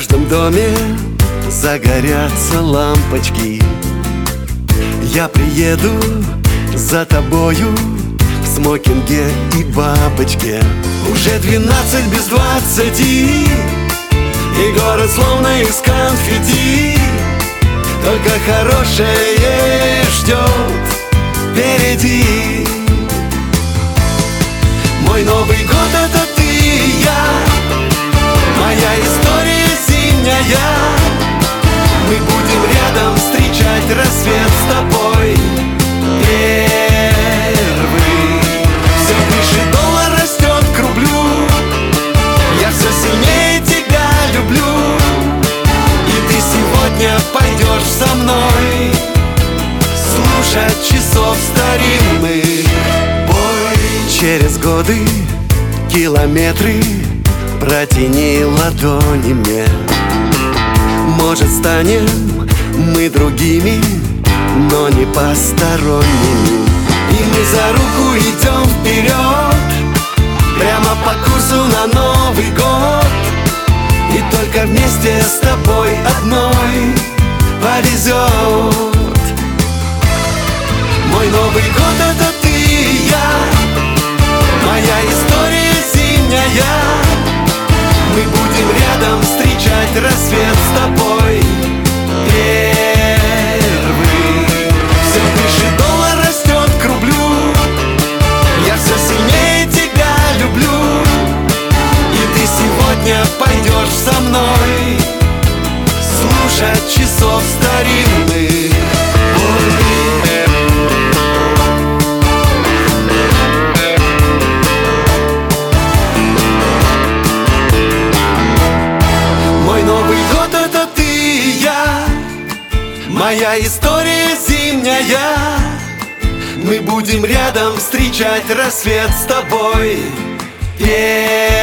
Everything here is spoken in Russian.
каждом доме загорятся лампочки. Я приеду за тобою в смокинге и бабочке. Уже 12 без 20, и город словно из конфетти. Только хорошее ждет впереди. Мой Новый год — это ты и я, моя история зимняя. Мы будем рядом встречать рассвет с тобой первый. Все выше доллар растет к рублю, я все сильнее тебя люблю. И ты сегодня пойдешь со мной слушать часов старинных бой. Через годы, километры протяни ладони мне. Может, станем мы другими, но не посторонними. И мы за руку идем вперед, прямо по курсу на Новый год. И только вместе с тобой одной повезет. Мой Новый год — это ты и я, моя история зимняя. Мы будем рядом встречать рассвет с тобой первый. Все выше доллар растет к рублю, я все сильнее тебя люблю. И ты сегодня пойдешь со мной слушать часов старинных бой. Моя история зимняя. Мы будем рядом встречать рассвет с тобой.